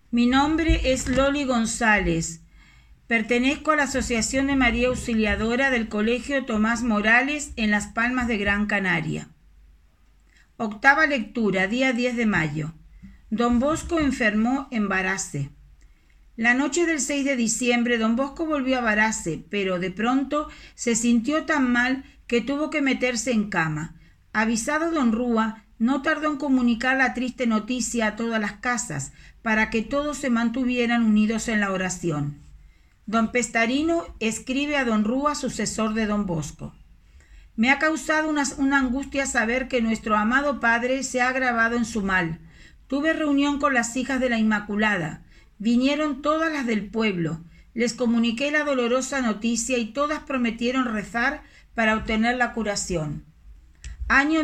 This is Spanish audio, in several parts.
Mi nombre es Loli González. Pertenezco a la Asociación de María Auxiliadora del Colegio Tomás Morales en Las Palmas de Gran Canaria. Octava lectura, día 10 de mayo. Don Bosco enfermó en Varase. La noche del 6 de diciembre, don Bosco volvió a Varase, pero de pronto se sintió tan mal que tuvo que meterse en cama. Avisado don Rúa, no tardó en comunicar la triste noticia a todas las casas, para que todos se mantuvieran unidos en la oración. Don Pestarino escribe a don Rúa, sucesor de don Bosco. Me ha causado una angustia saber que nuestro amado padre se ha agravado en su mal. Tuve reunión con las hijas de la Inmaculada. Vinieron todas las del pueblo. Les comuniqué la dolorosa noticia y todas prometieron rezar para obtener la curación. Año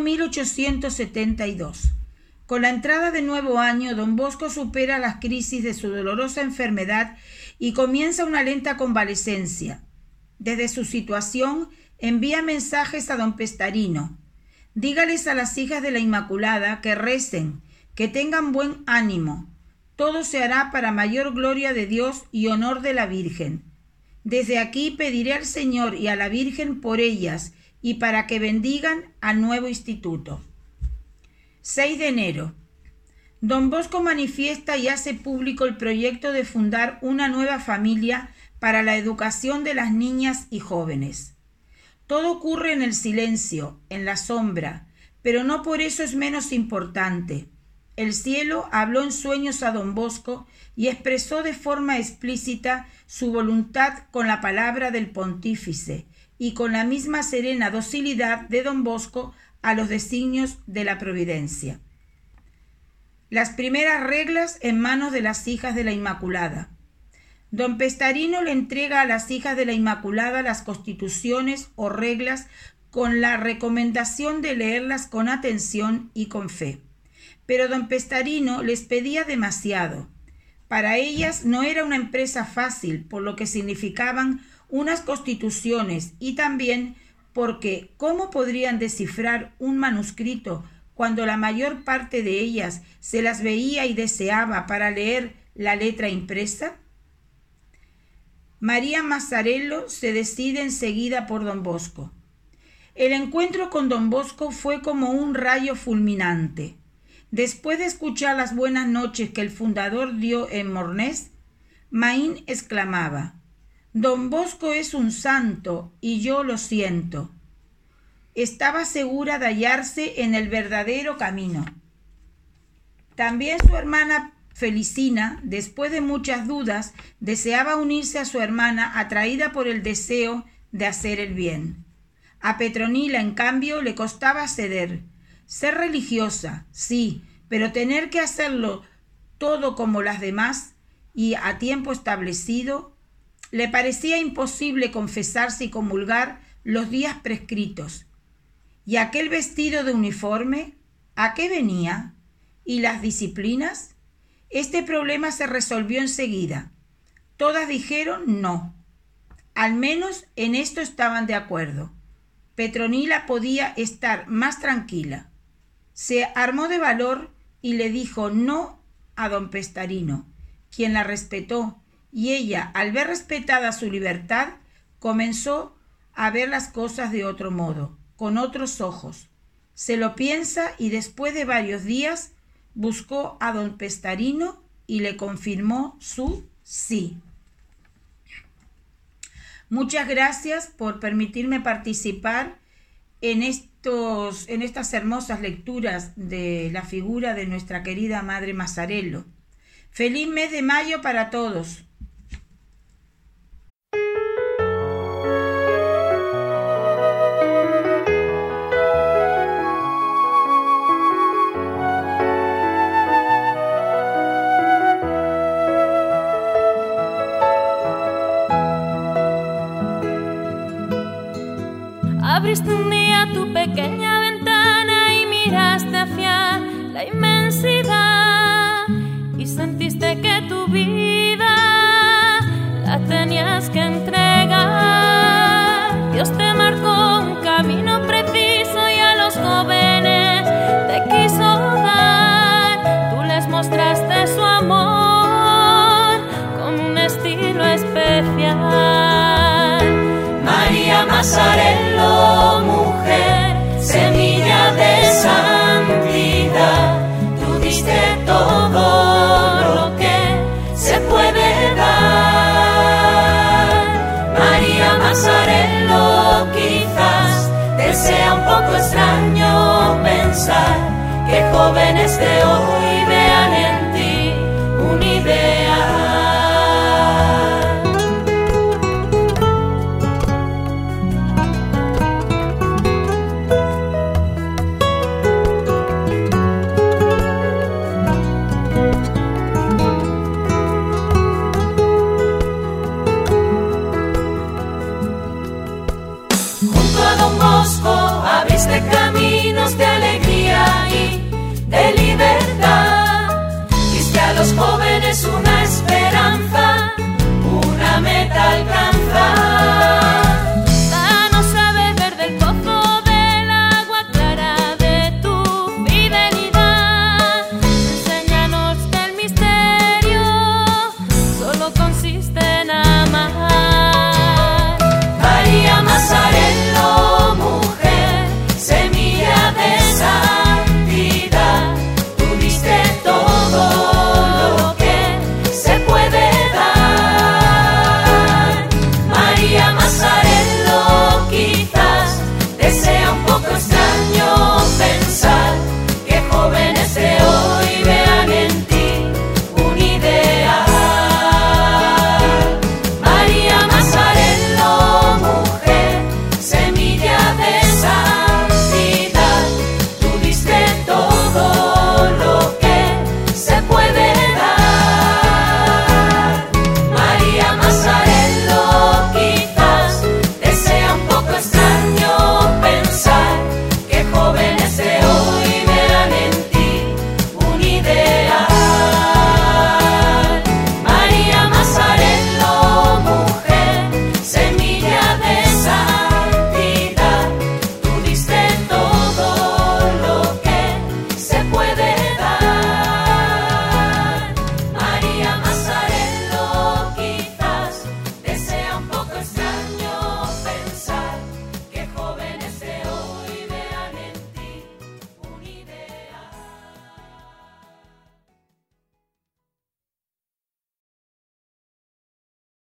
1872. Con la entrada de nuevo año, don Bosco supera las crisis de su dolorosa enfermedad y comienza una lenta convalecencia. Desde su situación, envía mensajes a don Pestarino. Dígales a las hijas de la Inmaculada que recen, que tengan buen ánimo. Todo se hará para mayor gloria de Dios y honor de la Virgen. Desde aquí pediré al Señor y a la Virgen por ellas y para que bendigan al nuevo instituto. 6 de enero. Don Bosco manifiesta y hace público el proyecto de fundar una nueva familia para la educación de las niñas y jóvenes. Todo ocurre en el silencio, en la sombra, pero no por eso es menos importante. El cielo habló en sueños a don Bosco y expresó de forma explícita su voluntad con la palabra del pontífice y con la misma serena docilidad de don Bosco a los designios de la providencia. Las primeras reglas en manos de las hijas de la Inmaculada. Don Pestarino le entrega a las hijas de la Inmaculada las constituciones o reglas con la recomendación de leerlas con atención y con fe. Pero don Pestarino les pedía demasiado. Para ellas no era una empresa fácil, por lo que significaban unas constituciones y también porque ¿cómo podrían descifrar un manuscrito cuando la mayor parte de ellas se las veía y deseaba para leer la letra impresa? María Mazzarello se decide enseguida por don Bosco. El encuentro con don Bosco fue como un rayo fulminante. Después de escuchar las buenas noches que el fundador dio en Mornés, Maín exclamaba: «Don Bosco es un santo y yo lo siento». Estaba segura de hallarse en el verdadero camino. También su hermana Felicina, después de muchas dudas, deseaba unirse a su hermana, atraída por el deseo de hacer el bien. A Petronila, en cambio, le costaba ceder. Ser religiosa, sí, pero tener que hacerlo todo como las demás y a tiempo establecido. Le parecía imposible confesarse y comulgar los días prescritos. ¿Y aquel vestido de uniforme? ¿A qué venía? ¿Y las disciplinas? Este problema se resolvió enseguida. Todas dijeron no. Al menos en esto estaban de acuerdo. Petronila podía estar más tranquila. Se armó de valor y le dijo no a don Pestarino, quien la respetó, y ella, al ver respetada su libertad, comenzó a ver las cosas de otro modo, con otros ojos. Se lo piensa y después de varios días buscó a don Pestarino y le confirmó su sí. Muchas gracias por permitirme participar en estas hermosas lecturas de la figura de nuestra querida Madre Mazzarello. Feliz mes de mayo para todos. Abriste un día tu pequeña ventana y miraste hacia la inmensidad y sentiste que tu vida la tenías que entregar. Dios te marcó un camino preciso y a los jóvenes te quiso dar. Tú les mostraste su amor sea un poco extraño pensar que jóvenes de hoy